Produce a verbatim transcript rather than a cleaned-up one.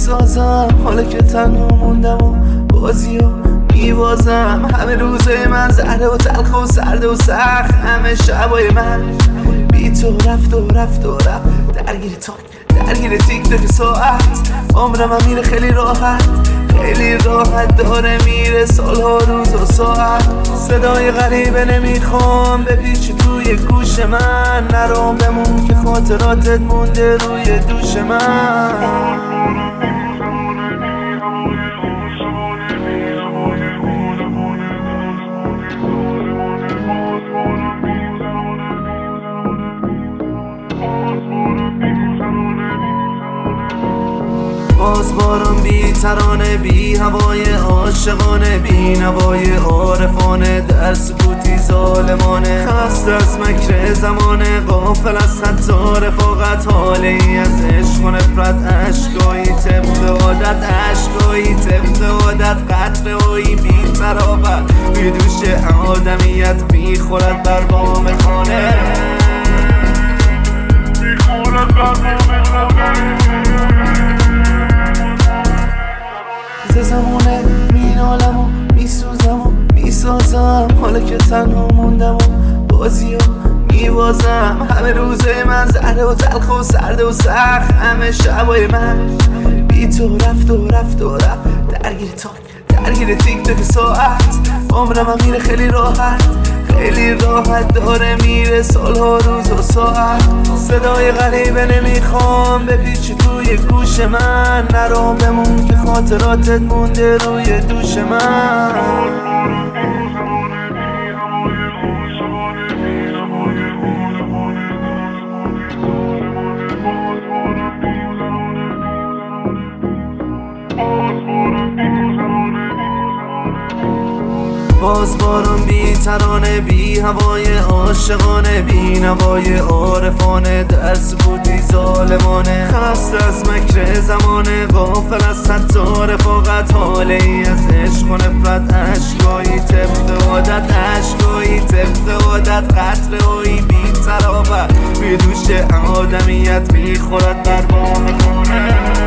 میسازم، حالا که تنها موندم و بازی رو میبازم. همه روزای من زهره و تلخ و سرد و سخت، همه شبای من بی تو رفت و رفت و رفت. درگیر تاک درگیر تیک تاک ساعت، عمرم هم میره خیلی راحت خیلی راحت داره میره، سالها روز و ساعت. صدای غریبه نمیخوام بپیچ توی گوش من، نرام بمون که خاطراتت مونده روی دوش من. باز باران بی ترانه، بی هوای عاشقانه، بی نوای عارفانه، در سکوتی ظالمانه. خسته از مکر زمانه، غافل از حتی رفاقت، حاله ای از عشق و نفرت، عشقایی طبق عادت، عشقایی طبق عادت، قطره هایی بی ترابت بی دوش آدمیت میخورد بر بام خانه، میخورد بر بام خانه. ز زمانه مینالم و میسوزم و میسازم، حالا که تنها موندم و بازی رو میبازم. همه روزای من زهره و تلخ و سرد و سخت، همه شبای من بی تو رفت و رفت و رفت. درگیر تاک درگیر تیک تاک ساعت، عمرم هم میره خیلی راحت خیلی راحت داره میره، سالها روز و ساعت. صدای غریبه نمیخوام بپیچ توی گوش من، نرام بمون که خاطراتت مونده روی دوش من. باز باران بی ترانه، بی هوای عاشقانه، بی نوای عارفانه، در سکوتی ظالمانه. خسته از مکر زمانه، غافل از حتی رفاقت، حاله ای از عشق و نفرت، عشقایی طبق عادت، عشقایی طبق عادت، قطره هایی بی ترابت بی دوش آدمیت میخورد بر بام خانه.